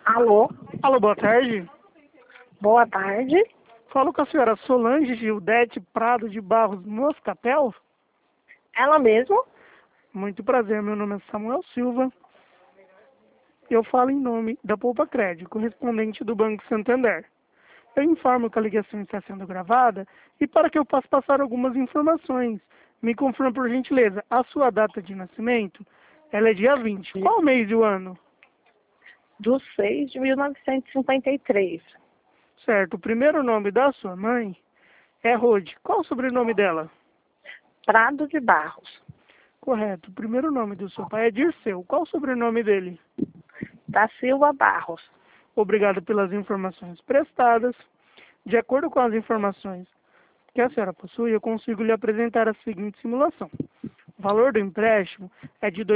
Alô, Alô, boa tarde. boa tarde. Falo com a senhora Solange Gildete Prado de Barros Moscatel. Ela mesmo? Muito prazer, meu nome é Samuel Silva. Eu falo em nome da Poupa Crédito, correspondente do Banco Santander. Eu informo que a ligação está sendo gravada e para que eu possa passar algumas informações, me confirma por gentileza, a sua data de nascimento, ela é dia 20. Qual mês e o ano? Do 6 de 1953. Certo, o primeiro nome da sua mãe é Rode. Qual o sobrenome dela? Prado de Barros. Correto. O primeiro nome do seu pai é Dirceu. Qual o sobrenome dele? Da Silva Barros. Obrigado pelas informações prestadas. De acordo com as informações que a senhora possui, eu consigo lhe apresentar a seguinte simulação. O valor do empréstimo é de R$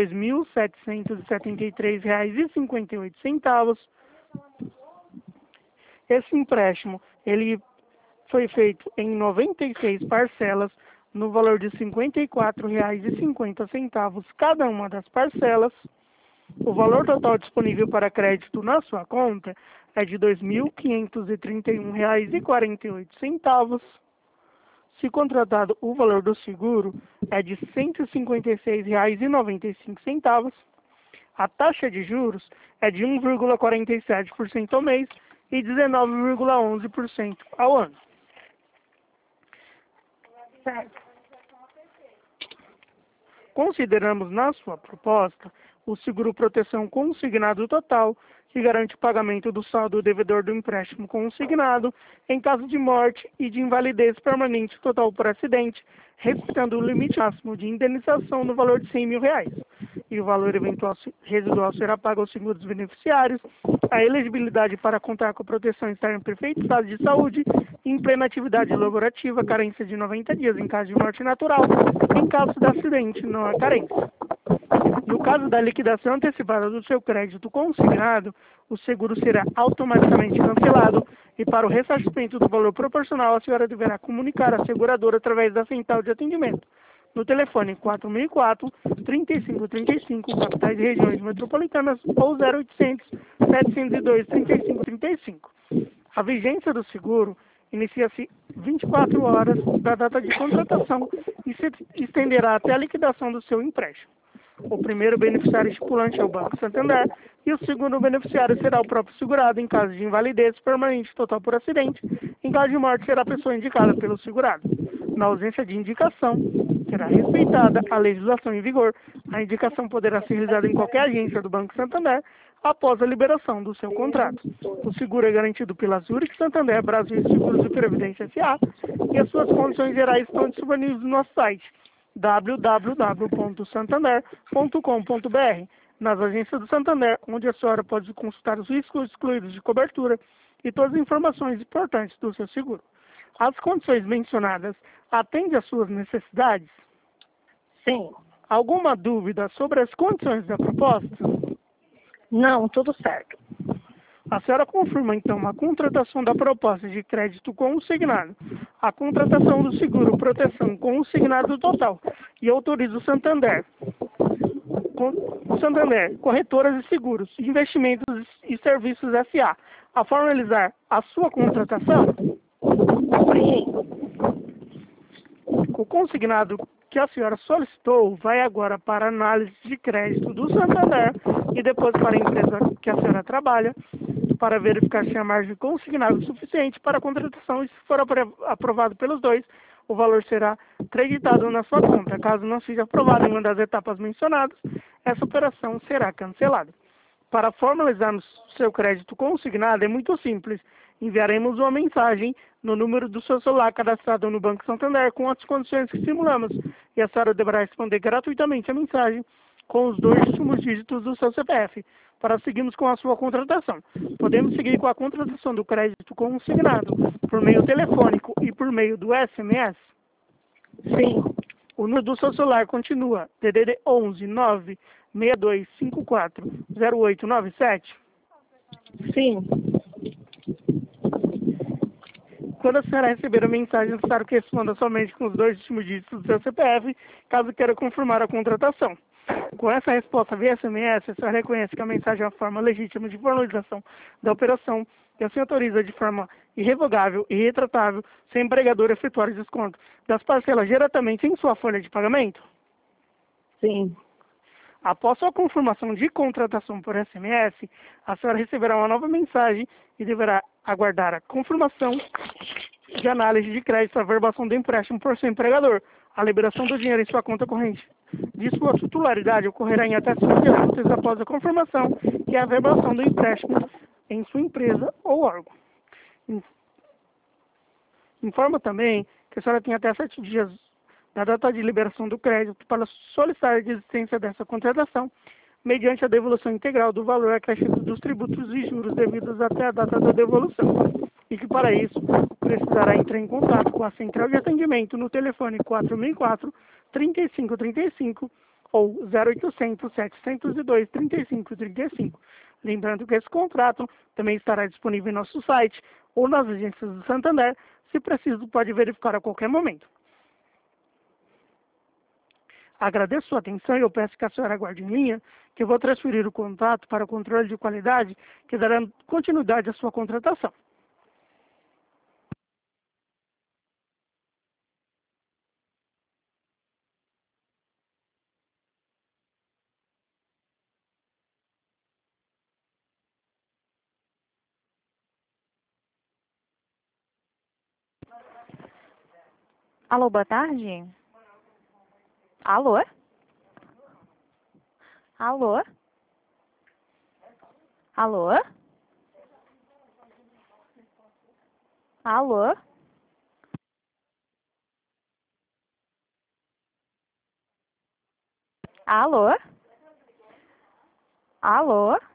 2.773,58. Esse empréstimo, ele foi feito em 96 parcelas, no valor de R$ 54,50 cada uma das parcelas. O valor total disponível para crédito na sua conta é de R$ 2.531,48. Se contratado, o valor do seguro é de R$ 156,95. A taxa de juros é de 1,47% ao mês e 19,11% ao ano. Certo. Consideramos na sua proposta o seguro proteção consignado total, que garante o pagamento do saldo devedor do empréstimo consignado em caso de morte e de invalidez permanente total por acidente, respeitando o limite máximo de indenização no valor de R$ 100 mil. E o valor eventual residual será pago aos seguros beneficiários. A elegibilidade para contar com a proteção está em perfeito estado de saúde, em plena atividade laborativa, carência de 90 dias em caso de morte natural. Em caso de acidente, não há carência. No caso da liquidação antecipada do seu crédito consignado, o seguro será automaticamente cancelado e para o ressarcimento do valor proporcional, a senhora deverá comunicar à seguradora através da central de atendimento no telefone 4004-3535, capitais e regiões metropolitanas, ou 0800-702-3535. A vigência do seguro inicia-se 24 horas da data de contratação e se estenderá até a liquidação do seu empréstimo. O primeiro beneficiário estipulante é o Banco Santander e o segundo beneficiário será o próprio segurado em caso de invalidez permanente total por acidente. Em caso de morte, será a pessoa indicada pelo segurado. Na ausência de indicação, será respeitada a legislação em vigor. A indicação poderá ser realizada em qualquer agência do Banco Santander após a liberação do seu contrato. O seguro é garantido pela Zurich Santander Brasil Seguros e Previdência S.A. e as suas condições gerais estão disponíveis no nosso site www.santander.com.br, nas agências do Santander, onde a senhora pode consultar os riscos excluídos de cobertura e todas as informações importantes do seu seguro. As condições mencionadas atendem às suas necessidades? Sim. Alguma dúvida sobre as condições da proposta? Não, tudo certo. A senhora confirma, então, a contratação da proposta de crédito consignado, a contratação do seguro proteção consignado total e autoriza o Santander, Corretoras e Seguros, Investimentos e Serviços S.A. a formalizar a sua contratação? Sim. O consignado que a senhora solicitou vai agora para análise de crédito do Santander e depois para a empresa que a senhora trabalha, para verificar se a margem consignada é suficiente para a contratação e se for aprovado pelos dois, o valor será creditado na sua conta. Caso não seja aprovado em uma das etapas mencionadas, essa operação será cancelada. Para formalizar o seu crédito consignado é muito simples. Enviaremos uma mensagem no número do seu celular cadastrado no Banco Santander com as condições que simulamos e a senhora deverá responder gratuitamente a mensagem com os 2 últimos dígitos do seu CPF para seguirmos com a sua contratação. Podemos seguir com a contratação do crédito consignado por meio telefônico e por meio do SMS? Sim. O número do seu celular continua DDD 11 96254 0897? Sim. Quando a senhora receber a mensagem, é necessário que responda somente com os 2 últimos dígitos do seu CPF, caso queira confirmar a contratação. Com essa resposta via SMS, a senhora reconhece que a mensagem é uma forma legítima de formalização da operação e assim autoriza de forma irrevogável e retratável seu empregador efetuar o desconto das parcelas diretamente em sua folha de pagamento? Sim. Após sua confirmação de contratação por SMS, a senhora receberá uma nova mensagem e deverá aguardar a confirmação de análise de crédito, a verbação do empréstimo por seu empregador. A liberação do dinheiro em sua conta corrente de sua titularidade ocorrerá em até 5 dias úteis após a confirmação e a verbação do empréstimo em sua empresa ou órgão. Informa também que a senhora tem até 7 dias da data de liberação do crédito para solicitar a existência dessa contratação, mediante a devolução integral do valor acrescido dos tributos e juros devidos até a data da devolução. E que, para isso, precisará entrar em contato com a central de atendimento no telefone 4004-3535 ou 0800-702-3535. Lembrando que esse contrato também estará disponível em nosso site ou nas agências do Santander. Se preciso, pode verificar a qualquer momento. Agradeço sua atenção e eu peço que a senhora aguarde em linha, que eu vou transferir o contato para o controle de qualidade, que dará continuidade à sua contratação. Alô, boa tarde. Alô? Alô? Alô? Alô? Alô? Alô?